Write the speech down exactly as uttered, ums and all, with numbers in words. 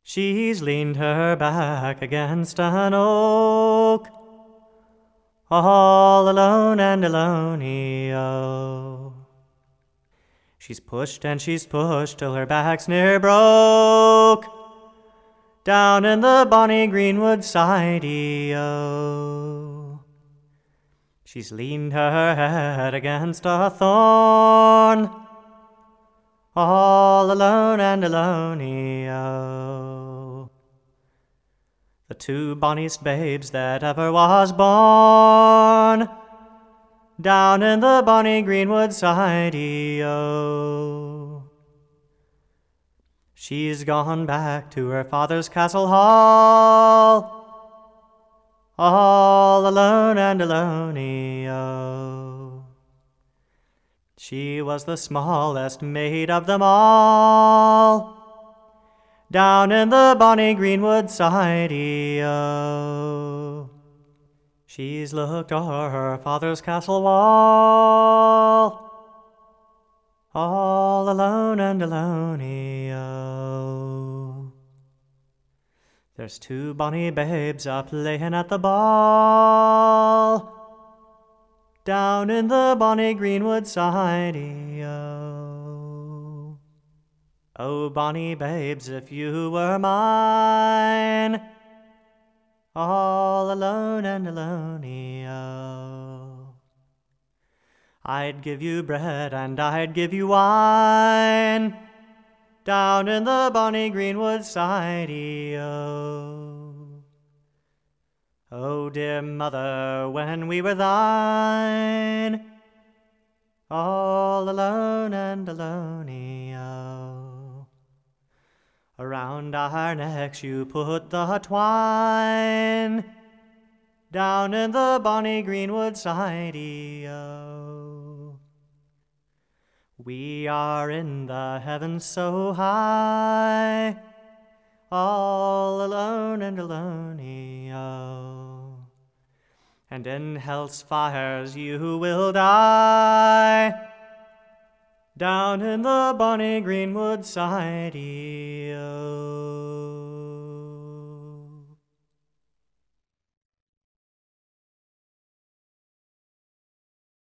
She's leaned her back against an oak, all alone and alone-y-oh. She's pushed and she's pushed till her back's near broke, down in the bonny greenwood side-y-oh. She's leaned her head against a thorn, all alone and alone-y-oh. The two bonniest babes that ever was born, down in the bonny greenwood side-y-oh. She's gone back to her father's castle hall, all alone and alone-y-oh. She was the smallest maid of them all, down in the bonny greenwood side-y-oh. She's looked o'er her father's castle wall, all alone and alone-y-oh. There's two bonny babes a playin' at the ball, down in the bonny greenwood side-y-oh. Oh, bonny babes, if you were mine, all alone and alone-y-oh. I'd give you bread and I'd give you wine, down in the bonny greenwood side-y-oh. Oh, dear mother, when we were thine, all alone and alone-y-oh. Around our necks you put the twine, down in the bonny greenwood side-y-oh. We are in the heavens so high, all alone and alone-y-oh. And in hell's fires you will die, down in the bonny greenwood side-y-oh.